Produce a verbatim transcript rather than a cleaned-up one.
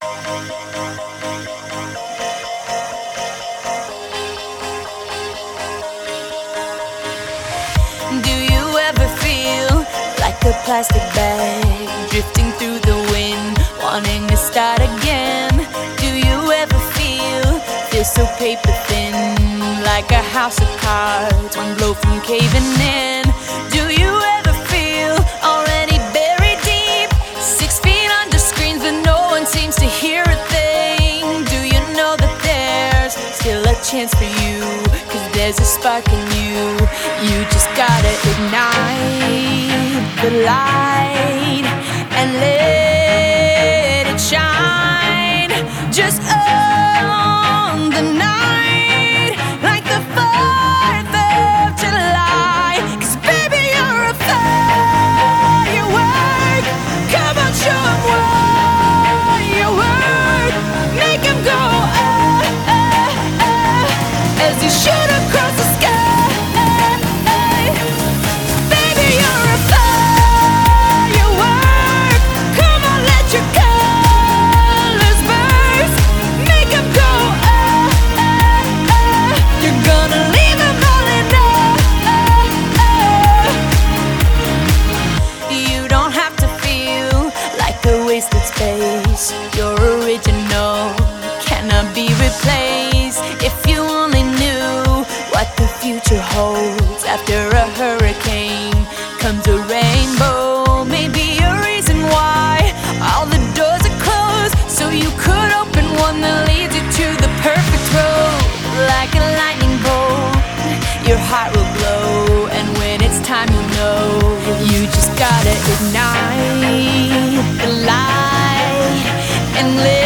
Do you ever feel like a plastic bag drifting through the wind, wanting to start again? Do you ever feel, feel so paper thin, like a house of cards, one blow from caving in? Do you ever feel already buried deep, six feet under screens but no one seems to hear a thing? Do you know that there's still a chance for you, cause there's a spark in you? You just gotta ignite the light and let it shine. Just own the night like the fourth of July. Cause baby, you're a firework. Come on, show 'em what you're worth. Make 'em go ah, ah, ah, as you shoot across the sky. Wasted space, your original cannot be replaced. If you only knew what the future holds, after a hurricane comes a rainbow. Maybe a reason why all the doors are closed, so you could open one that leads you to the perfect road. Like a lightning bolt, your heart will glow, and when it's time you'll know. You just gotta ignite the light and live.